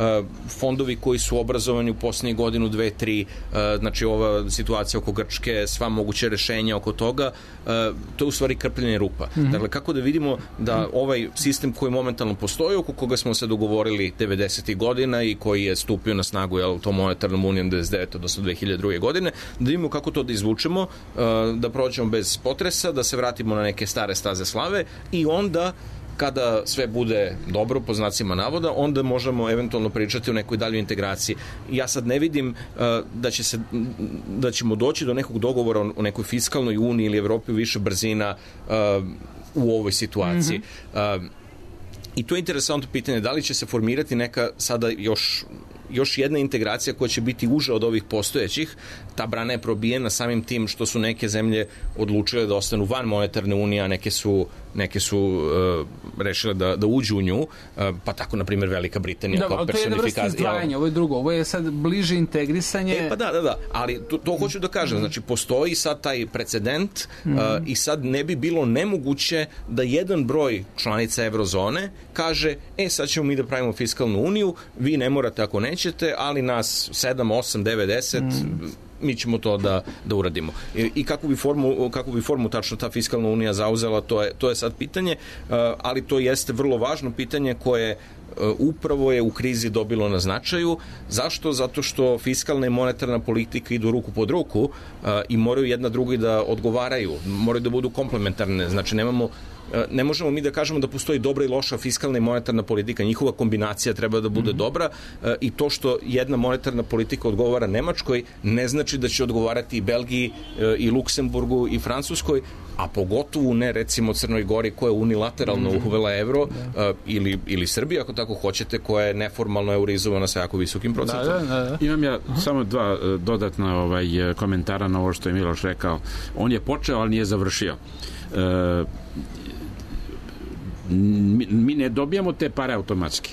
fondovi koji su obrazovani u poslednjih godinu, 2, 3, znači ova situacija oko Grčke, sva moguće rešenja oko toga, to je u stvari krpljenje rupa. Dakle, kako da vidimo da ovaj sistem koji momentalno postoji, oko koga smo se dogovorili 90. godina i koji je stupio na snagu tom monetarnom unijom 99. odnosno 2002. godine, da vidimo kako to da izvučemo, da prođemo bez potresa, da se vratimo na neke stare staze slave i onda kada sve bude dobro, po znacima navoda, onda možemo eventualno pričati o nekoj daljoj integraciji. Ja sad ne vidim da ćemo doći do nekog dogovora o nekoj fiskalnoj uniji ili Evropi više brzina u ovoj situaciji. I to je interesantno pitanje, da li će se formirati neka sada još jedna integracija koja će biti uža od ovih postojećih. Ta brana je probijena samim tim što su neke zemlje odlučile da ostanu van monetarne unije, a neke su rešile da uđu u nju, pa tako, na primjer, Velika Britanija kao personifikacija. Da, to je jedna vrsta izdvajanja, ovo je drugo, ovo je sad bliže integrisanje. Pa da, ali to hoću da kažem, znači postoji sad taj precedent i sad ne bi bilo nemoguće da jedan broj članica eurozone kaže, sad ćemo mi da pravimo fiskalnu uniju, vi ne morate ako nećete, ali nas 7, 8, 9, 10, mi ćemo to da uradimo. I kakvu bi formu tačno ta fiskalna unija zauzela, to je sad pitanje, ali to jeste vrlo važno pitanje koje upravo je u krizi dobilo na značaju. Zašto? Zato što fiskalna i monetarna politika idu ruku pod ruku i moraju jedna drugi da odgovaraju, moraju da budu komplementarne. Znači, ne možemo mi da kažemo da postoji dobra i loša fiskalna i monetarna politika. Njihova kombinacija treba da bude dobra i to što jedna monetarna politika odgovara Nemačkoj ne znači da će odgovarati i Belgiji i Luksemburgu i Francuskoj, a pogotovo ne recimo Crnoj Gori koja je unilateralno uvela evro ili Srbija, ako tako hoćete, koja je neformalno eurizovana sa jako visokim procentom. Imam ja samo dva dodatna komentara na ovo što je Miloš rekao. On je počeo, ali nije završio. mi ne dobijamo te pare automatski.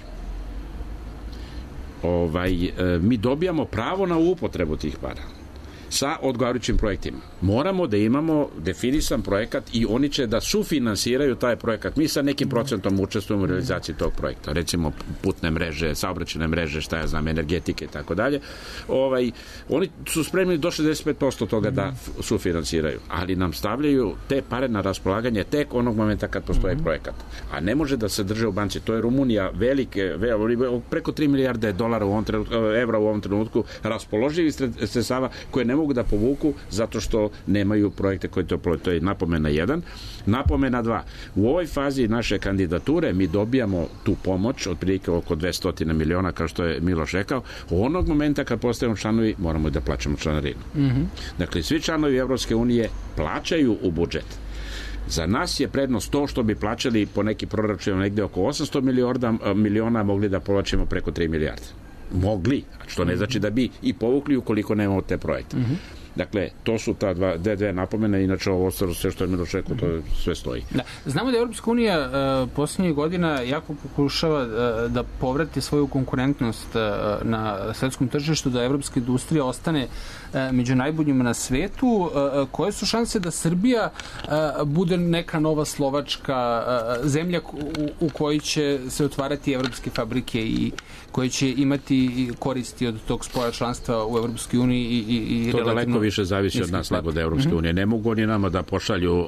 Mi dobijamo pravo na upotrebu tih para sa odgovarajućim projektima. Moramo da imamo definisan projekat i oni će da sufinansiraju taj projekat. Mi sa nekim procentom učestvujemo u realizaciji tog projekta. Recimo putne mreže, saobraćajne mreže, šta ja znam, energetike i tako dalje. Oni su spremni do 65% toga da sufinansiraju, ali nam stavljaju te pare na raspolaganje tek onog momenta kad postoji projekat. A ne može da se drže u banci. To je Rumunija preko 3 milijarde dolara evra u ovom trenutku raspoloživih sredstava koje ne mogu da povuku zato što nemaju projekte koji to je napomena 1. Napomena 2. U ovoj fazi naše kandidature mi dobijamo tu pomoć otprilike oko 200 miliona, kao što je Miloš rekao. Onog momenta kad postajemo članovi moramo da plaćamo članarinu. Dakle, svi članovi Evropske unije plaćaju u budžet. Za nas je prednost to što bi plaćali po neki proračun negde oko 800 miliona, mogli da povlačimo preko 3 milijarde. Mogli, što ne znači da bi i povukli ukoliko nemamo te projekte. Dakle, to su ta dve napomene, inače ovo sve što je Miloš rekao, to sve stoji. Da. Znamo da Evropska unija poslednjih godina jako pokušava da povrati svoju konkurentnost na svetskom tržištu, da evropska industrija ostane među najboljima na svetu. Koje su šanse da Srbija bude neka nova Slovačka, zemlja u kojoj će se otvarati evropske fabrike i koje će imati koristi od tog spoja članstva u Evropskoj uniji i to daleko više zavisi od nas nego od Evropske unije. Ne mogu oni nama da pošalju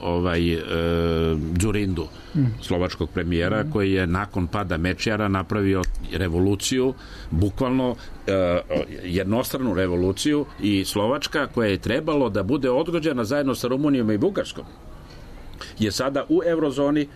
Dzurindu, slovačkog premijera, koji je nakon pada Mečiara napravio revoluciju, bukvalno jednostranu revoluciju, i Slovačka, koja je trebalo da bude odgođena zajedno sa Rumunijom i Bugarskom, je sada u eurozoni,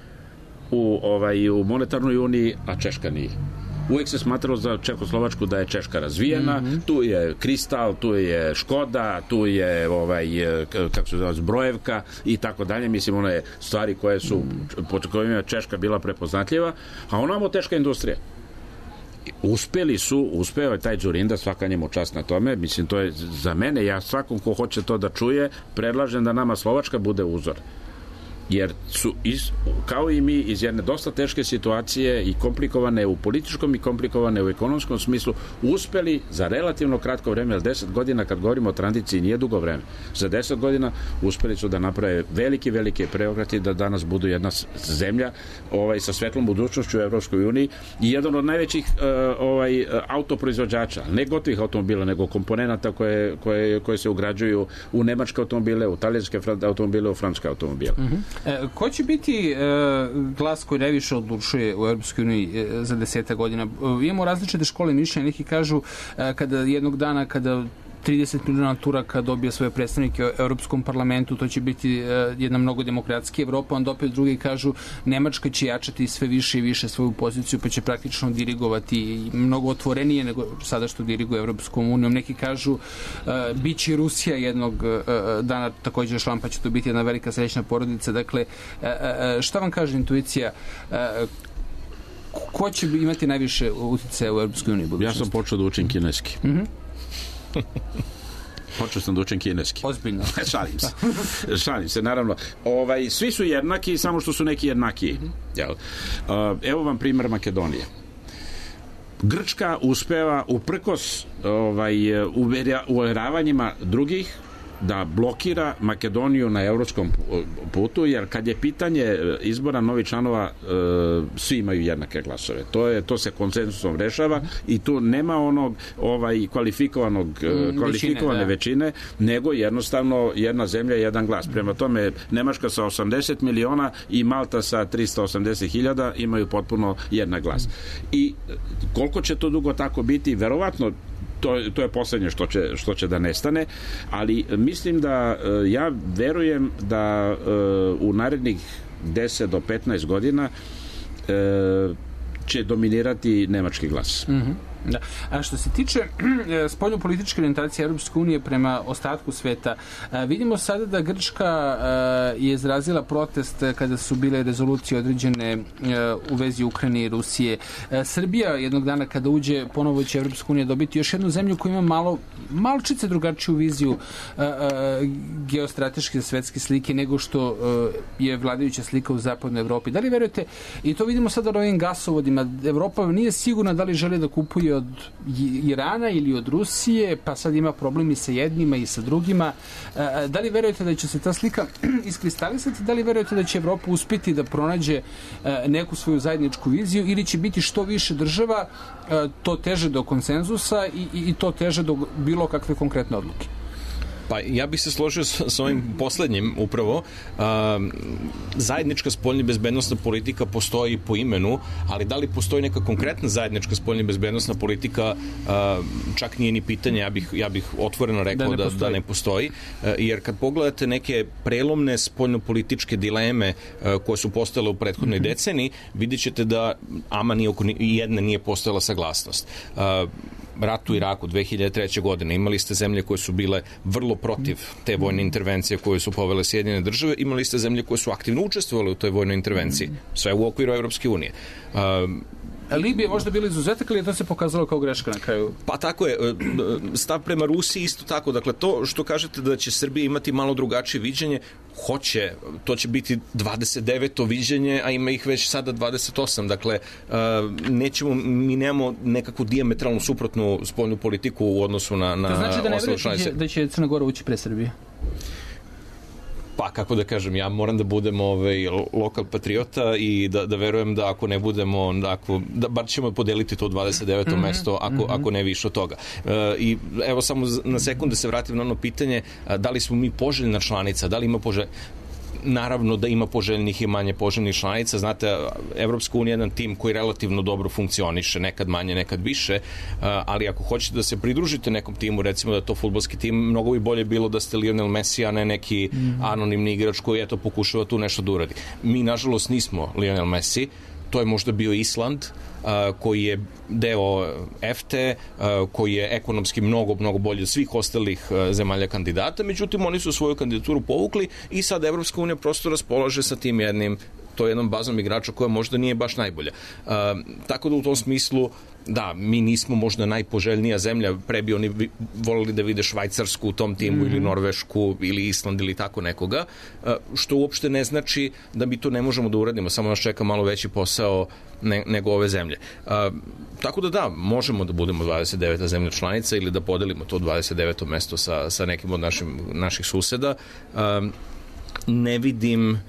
u monetarnoj uniji, a Češka nije. Uvijek se smatralo za Čehoslovačku da je Češka razvijena, tu je Kristal, tu je Škoda, tu je kako se zove, Zbrojevka i tako dalje. Mislim, one stvari koje su po kojima je Češka bila prepoznatljiva, a ona imamo teška industrija. Uspeo je taj Dzurinda, svaka njemu čast na tome. Mislim, to je za mene, ja svakom ko hoće to da čuje, predlažem da nama Slovačka bude uzor. Jer su, kao i mi, iz jedne dosta teške situacije i komplikovane u političkom i komplikovane u ekonomskom smislu, uspeli za relativno kratko vreme, jer 10 godina, kad govorimo o tranziciji, nije dugo vreme, za 10 godina uspeli su da naprave velike preokrati, da danas budu jedna zemlja sa svetlom budućnošću u Evropskoj uniji i jedan od najvećih autoproizvođača, ne gotovih automobila, nego komponenata koje se ugrađuju u nemačke automobile, u talijanske automobile, u francuske automobile. Ko će biti glas koji najviše odlučuje u Europskoj uniji za 10 godina? Imamo različite škole mišljenja, neki kažu kada jednog dana, kada 30 miliona Turaka dobije svoje predstavnike u Europskom parlamentu, to će biti jedna mnogo demokratskija Evropa, onda opet drugi kažu Nemačka će jačati sve više i više svoju poziciju, pa će praktično dirigovati mnogo otvorenije nego sada što diriguje Evropskom unijom. Neki kažu biće Rusija jednog dana također član, pa će to biti jedna velika srećna porodica. Dakle, šta vam kaže intuicija? Ko će imati najviše uticaja u Evropskoj uniji? Ja sam počeo da učim kineski. Počeo sam da učim kineski. Ozbiljno. Šalim se, naravno. Svi su jednaki, samo što su neki jednaki. Evo vam primer Makedonije. Grčka uspeva uprkos uveravanjima drugih da blokira Makedoniju na evropskom putu, jer kad je pitanje izbora novih članova, svi imaju jednake glasove. To se konsenzusom rešava i tu nema onog kvalifikovane većine, nego jednostavno jedna zemlja, jedan glas. Prema tome, Nemačka sa 80 miliona i Malta sa 380.000 imaju potpuno jednak glas. I koliko će to dugo tako biti? Verovatno to je poslednje što će da nestane, ali mislim da ja verujem da u narednih 10 do 15 godina će dominirati nemački glas. Da. A što se tiče spoljnopolitičke orijentacije Europske unije prema ostatku sveta, vidimo sada da Grčka je izrazila protest kada su bile rezolucije određene u vezi Ukrajine i Rusije. Srbija jednog dana kada uđe ponovo će Europska unija dobiti još jednu zemlju koja ima malčice drugačiju viziju geostrateške svetske slike nego što je vladajuća slika u zapadnoj Evropi. Da li verujete, i to vidimo sada na ovim gasovodima, Evropa nije sigurna da li želi da kupuje od Irana ili od Rusije, pa sad ima problemi sa jednima i sa drugima. Da li verujete da će se ta slika iskristalisati? Da li verujete da će Evropa uspjeti da pronađe neku svoju zajedničku viziju ili će biti što više država, to teže do konsenzusa i to teže do bilo kakve konkretne odluke? Pa ja bih se složio s ovim poslednjim upravo. Zajednička spoljna bezbednosna politika postoji po imenu, ali da li postoji neka konkretna zajednička spoljna bezbednosna politika, čak nije ni pitanje, ja bih otvoreno rekao da ne postoji. Jer kad pogledate neke prelomne spoljnopolitičke dileme koje su postojale u prethodnoj deceniji, vidjet ćete da ama jedna nije postojala saglasnost. Rat u Iraku 2003. godine. Imali ste zemlje koje su bile vrlo protiv te vojne intervencije koje su povele Sjedinjene države. Imali ste zemlje koje su aktivno učestvovale u toj vojnoj intervenciji. Sve u okviru Evropske unije. Libija je možda bila izuzetak ili je to se pokazalo kao greška na kraju? Pa tako je. Stav prema Rusiji isto tako. Dakle, to što kažete da će Srbija imati malo drugačije viđenje, hoće. To će biti 29. viđenje, a ima ih već sada 28. Dakle, mi nemamo nekakvu dijametralnu suprotnu spoljnu politiku u odnosu na to znači da ne verujete da će Crna Gora ući pre Srbije? Pa, kako da kažem, ja moram da budem lokal patriota i da verujem da ako ne budemo, da bar ćemo podeliti to 29. mesto, ako ne više od toga. I evo samo na sekund da se vratim na ono pitanje, da li smo mi poželjna članica, da li ima naravno da ima poželjnih i manje poželjnih članica. Znate, Evropska unija je jedan tim koji relativno dobro funkcioniše, nekad manje, nekad više, ali ako hoćete da se pridružite nekom timu, recimo da je to fudbalski tim, mnogo bi bolje bilo da ste Lionel Messi, a ne neki anonimni igrač koji pokušava tu nešto da uradi. Mi, nažalost, nismo Lionel Messi, to je možda bio Island, koji je deo EFTE, koji je ekonomski mnogo bolji od svih ostalih zemalja kandidata, međutim oni su svoju kandidaturu povukli i sad Evropska unija prosto raspolaže sa tim jednom bazom igrača koja možda nije baš najbolja. Tako da u tom smislu, da, mi nismo možda najpoželjnija zemlja, pre bi oni volili da vide Švajcarsku u tom timu ili Norvešku ili Island ili tako nekoga, što uopšte ne znači da mi to ne možemo da uradimo, samo nas čeka malo veći posao nego ove zemlje. Tako da možemo da budemo 29. zemlja članica ili da podelimo to 29. mesto sa nekim od naših suseda. Ne vidim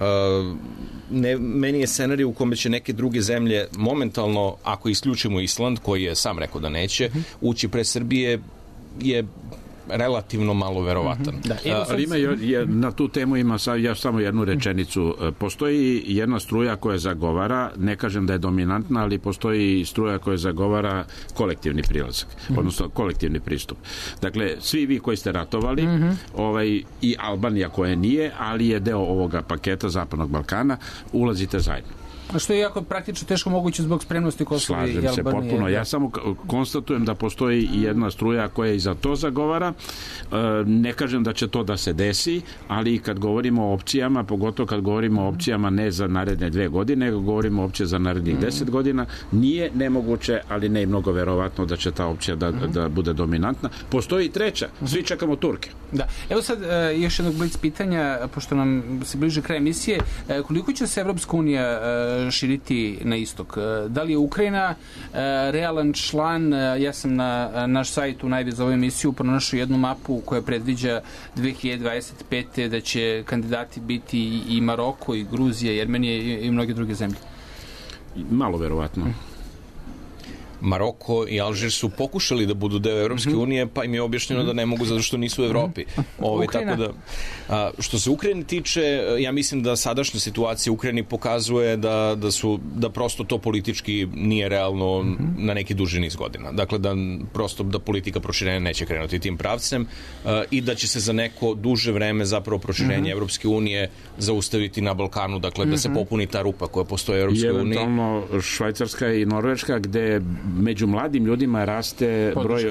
meni je scenarij u kome će neke druge zemlje momentalno, ako isključimo Island, koji je sam rekao da neće, ući pre Srbije je relativno malo verovatan. Ali na tu temu ima samo jednu rečenicu. Postoji jedna struja koja zagovara, ne kažem da je dominantna, ali postoji struja koja zagovara kolektivni prilazak, odnosno kolektivni pristup. Dakle, svi vi koji ste ratovali, i Albanija koja nije, ali je deo ovoga paketa Zapadnog Balkana, ulazite zajedno. Što je jako praktično teško moguće zbog spremnosti Kosova i Albanije. Slažem se potpuno. Ja samo konstatujem da postoji jedna struja koja i za to zagovara. Ne kažem da će to da se desi, ali kad govorimo o opcijama, pogotovo kad govorimo o opcijama ne za naredne 2 godine, nego govorimo o opcije za narednih 10 godina, nije nemoguće, ali ne i mnogo verovatno da će ta opcija da bude dominantna. Postoji i treća. Svi čekamo Turke. Da. Evo sad još jednog blic pitanja, pošto nam se bliže kraj emisije. Koliko će se Evropska unija širiti na istok? Da li je Ukrajina realan član? Ja sam na naš sajtu najveć za ovu emisiju pronašao jednu mapu koja predviđa 2025. da će kandidati biti i Maroko, i Gruzija, i Armenija i mnoge druge zemlje. Malo verovatno. Maroko i Alžir su pokušali da budu deo Evropske unije, pa im je objašnjeno da ne mogu zato što nisu u Evropi. Tako da, što se Ukrajine tiče, ja mislim da sadašnja situacija u Ukrajini pokazuje da prosto to politički nije realno na neki duži niz godina. Dakle, da politika proširenja neće krenuti tim pravcem i da će se za neko duže vreme zapravo proširenje Evropske unije zaustaviti na Balkanu, dakle da se popuni ta rupa koja postoji u Evropskoj uniji. I eventualno Švajcarska i Norveška, gde među mladim ljudima raste broj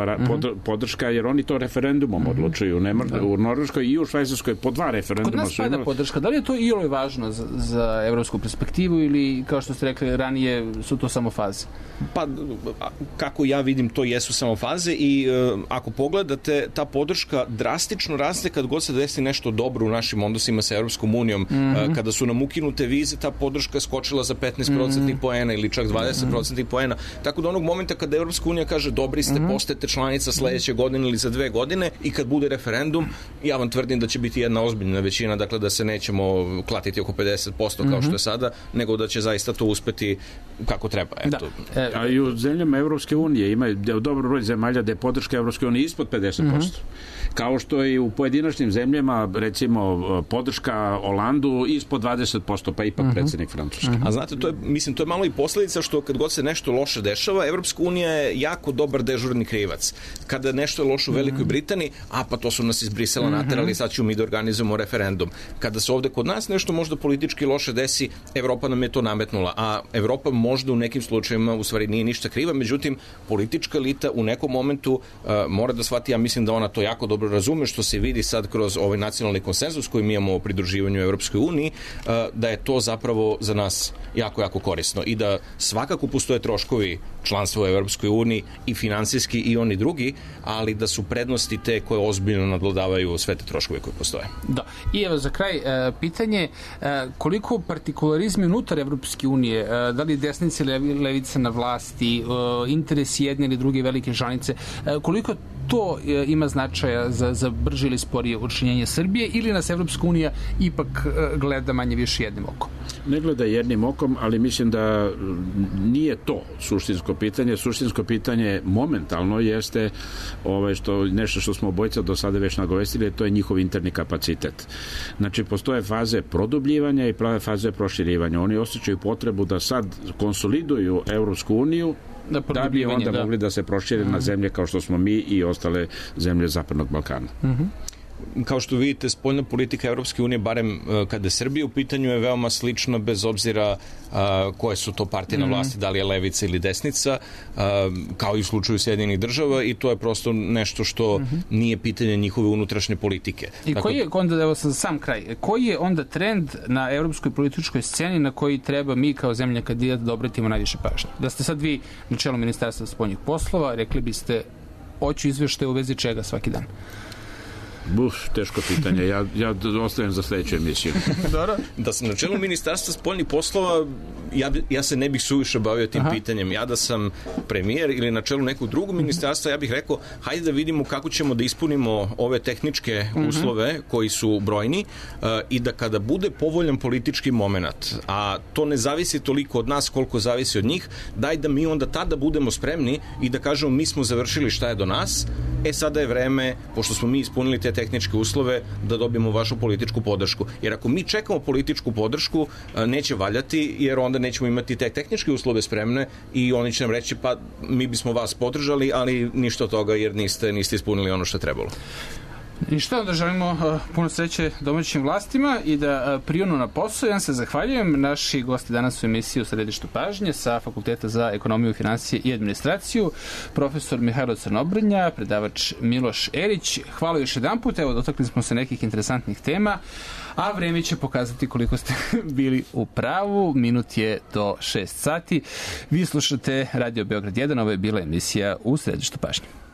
podrška, jer oni to referendumom odlučuju. U Norveškoj i u Švajcarskoj po 2 referenduma. Kod nas pada podrška. Da li je to i ovo važno za evropsku perspektivu ili, kao što ste rekli ranije, su to samo faze? Pa, kako ja vidim, to jesu samo faze i ako pogledate, ta podrška drastično raste kad god se desi nešto dobro u našim odnosima sa Evropskom unijom. Kada su nam ukinute vize, ta podrška skočila za 15% poena ili čak 20% poena. Tako da onog momenta kada Evropska unija kaže dobri ste, postajete članica sledeće godine ili za 2 godine i kad bude referendum, ja vam tvrdim da će biti jedna ozbiljna većina, dakle da se nećemo klatiti oko 50% kao što je sada, nego da će zaista to uspeti kako treba. Eto. A i u zemljama Evropske unije ima dobro broj zemalja da je podrška Evropske unije ispod 50%. Kao što je u pojedinačnim zemljama, recimo, podrška Holandu ispod 20%, pa ipak predsjednik Francuske. A znate, to je malo i posledica što kad god se nešto loše dešava, Evropska unija je jako dobar dežurni krivac. Kada nešto je loše u Velikoj Britaniji, pa to su nas iz Brisela naterali, sad ćemo mi da organizujemo referendum. Kada se ovde kod nas nešto možda politički loše desi, Evropa nam je to nametnula, a Evropa možda u nekim slučajevima u stvari nije ništa kriva, međutim, politička elita u nekom momentu mora da shvati, ja mislim da ona to jako dobro razume, što se vidi sad kroz ovaj nacionalni konsenzus koji mi imamo o pridruživanju Evropskoj uniji, da je to zapravo za nas jako, jako korisno i da svakako postoje troškovi članstva u Evropskoj uniji i finansijski i oni drugi, ali da su prednosti te koje ozbiljno nadvladavaju sve te troškove koje postoje. Da. I evo za kraj pitanje, koliko partikularizmi unutar Evropske unije, da li desnice ili levice na vlasti, interesi jedne ili druge velike žanice, koliko to ima značaja za brže ili sporije učinjenje Srbije ili nas Evropska unija ipak gleda manje više jednim okom? Ne gleda jednim okom, ali mislim da nije to suštinsko pitanje. Suštinsko pitanje momentalno jeste nešto što smo obojica do sada već nagovestili, to je njihov interni kapacitet. Znači, postoje faze produbljivanja i faze proširivanja. Oni osjećaju potrebu da sad konsoliduju Evropsku uniju da bi onda mogli da se prošire na zemlje kao što smo mi i ostale zemlje Zapadnog Balkana. Kao što vidite, spoljna politika Evropske unije, barem kada je Srbija u pitanju, je veoma slična bez obzira koje su to partije na vlasti, da li je levica ili desnica, kao i u slučaju Sjedinjenih država, i to je prosto nešto što nije pitanje njihove unutrašnje politike. I koji je onda, evo sam kraj, koji je onda trend na evropskoj političkoj sceni na koji treba mi kao zemlja kandidat da obratimo najviše pažnje? Da ste sad vi na čelu Ministarstva spoljnih poslova, rekli biste hoću izveštaje u vezi čega svaki dan? Teško pitanje. Ja ostavljam za sledeću emisiju. Da sam na čelu Ministarstva spoljnih poslova, ja se ne bih suviše bavio tim pitanjem. Ja da sam premijer ili na čelu nekog drugog ministarstva, ja bih rekao, hajde da vidimo kako ćemo da ispunimo ove tehničke uslove koji su brojni i da kada bude povoljan politički moment, a to ne zavisi toliko od nas koliko zavisi od njih, daj da mi onda tada budemo spremni i da kažemo mi smo završili šta je do nas, sada je vreme, pošto smo mi ispunili te tehničke uslove, da dobijemo vašu političku podršku. Jer ako mi čekamo političku podršku, neće valjati, jer onda nećemo imati te tehničke uslove spremne i oni će nam reći, pa mi bismo vas podržali, ali ništa od toga jer niste ispunili ono što je trebalo. Ništa, onda želimo puno sreće domaćim vlastima i da prionu na posao. Ja se zahvaljujem. Naši gosti danas u emisiji u Središtu pažnje sa Fakulteta za ekonomiju, financije i administraciju, profesor Mihajlo Crnobrnja, predavač Miloš Erić. Hvala još jedan put. Evo, dotakli smo se nekih interesantnih tema, a vreme će pokazati koliko ste bili u pravu. Minut je do 6 sati. Vi slušate Radio Beograd 1. Ovo je bila emisija u Središtu pažnje.